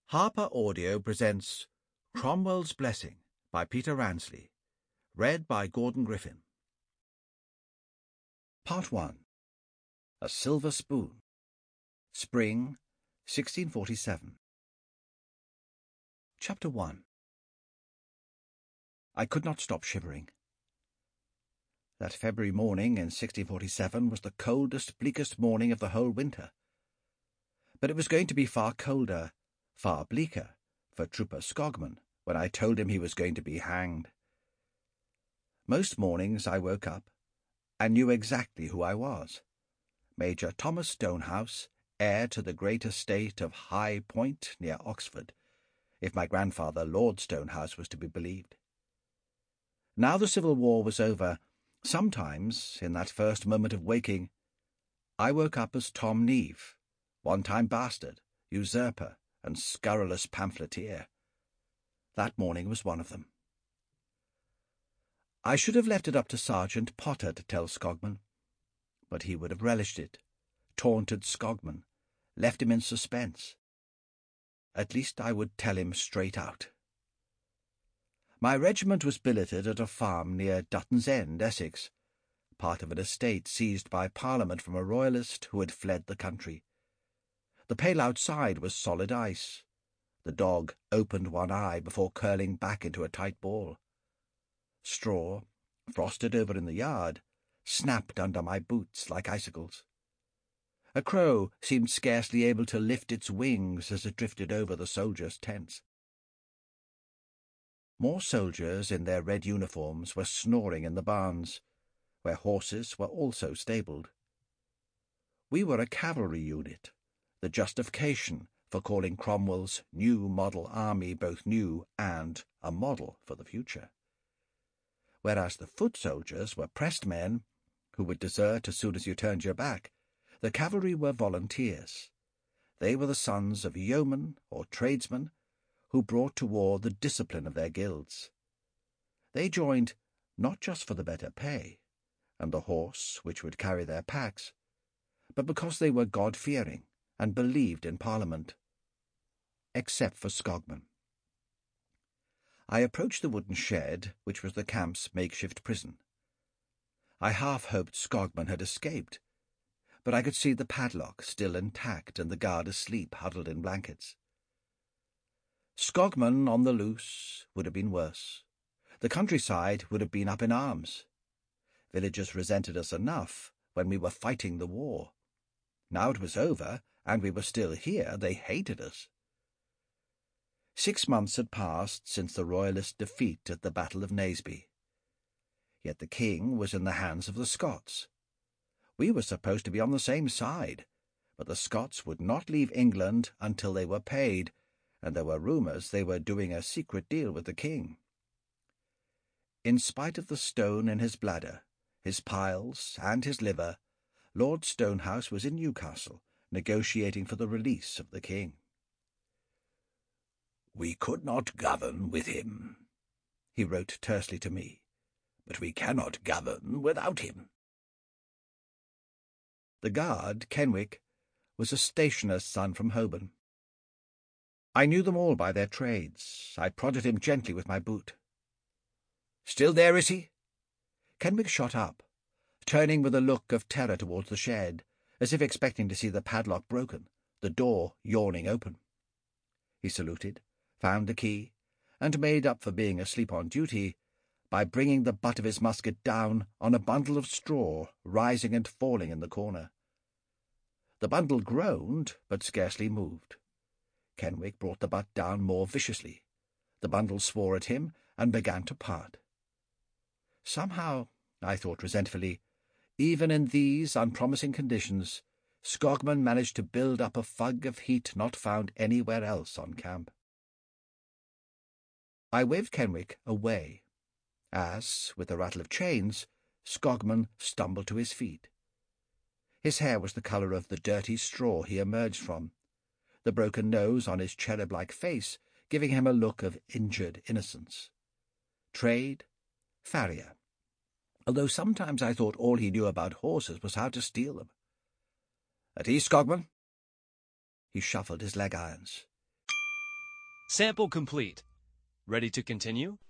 Harper Audio presents Cromwell's Blessing by Peter Ransley, read by Gordon Griffin. Part 1. A Silver Spoon. Spring, 1647. Chapter 1. I could not stop shivering. That February morning in 1647 was the coldest, bleakest morning of the whole winter. But it was going to be far colder, far bleaker, for Trooper Skogman when I told him he was going to be hanged. Most mornings I woke up and knew exactly who I was. Major Thomas Stonehouse, heir to the great estate of High Point near Oxford, if my grandfather Lord Stonehouse was to be believed. Now the Civil War was over, sometimes, in that first moment of waking, I woke up as Tom Neave, one-time bastard, usurper, and scurrilous pamphleteer. That morning was one of them. I should have left it up to Sergeant Potter to tell Skogman, but he would have relished it, taunted Skogman, left him in suspense. At least I would tell him straight out. My regiment was billeted at a farm near Dutton's End, Essex, part of an estate seized by Parliament from a royalist who had fled the country. The pale outside was solid ice. The dog opened one eye before curling back into a tight ball. Straw, frosted over in the yard, snapped under my boots like icicles. A crow seemed scarcely able to lift its wings as it drifted over the soldiers' tents. More soldiers in their red uniforms were snoring in the barns, where horses were also stabled. We were a cavalry unit, the justification for calling Cromwell's new model army both new and a model for the future. Whereas the foot soldiers were pressed men who would desert as soon as you turned your back, the cavalry were volunteers. They were the sons of yeomen or tradesmen who brought to war the discipline of their guilds. They joined not just for the better pay and the horse which would carry their packs, but because they were God-fearing and believed in Parliament. Except for Skogman. I approached the wooden shed, which was the camp's makeshift prison. I half hoped Skogman had escaped, but I could see the padlock still intact and the guard asleep huddled in blankets. Skogman on the loose would have been worse. The countryside would have been up in arms. Villagers resented us enough when we were fighting the war. Now it was over, and we were still here, they hated us. 6 months had passed since the Royalist defeat at the Battle of Naseby. Yet the king was in the hands of the Scots. We were supposed to be on the same side, but the Scots would not leave England until they were paid, and there were rumours they were doing a secret deal with the king. In spite of the stone in his bladder, his piles, and his liver, Lord Stonehouse was in Newcastle, negotiating for the release of the king. "We could not govern with him," he wrote tersely to me, "but we cannot govern without him." The guard, Kenwick, was a stationer's son from Holborn. I knew them all by their trades. I prodded him gently with my boot. "Still there, is he?" Kenwick shot up, turning with a look of terror towards the shed, as if expecting to see the padlock broken, the door yawning open. He saluted, found the key, and made up for being asleep on duty by bringing the butt of his musket down on a bundle of straw rising and falling in the corner. The bundle groaned, but scarcely moved. Kenwick brought the butt down more viciously. The bundle swore at him and began to part. Somehow, I thought resentfully, even in these unpromising conditions, Skogman managed to build up a fug of heat not found anywhere else on camp. I waved Kenwick away, as, with the rattle of chains, Skogman stumbled to his feet. His hair was the colour of the dirty straw he emerged from, the broken nose on his cherub-like face giving him a look of injured innocence. Trade, farrier, although sometimes I thought all he knew about horses was how to steal them. "At ease, Skogman?" He shuffled his leg-irons. Sample complete. Ready to continue?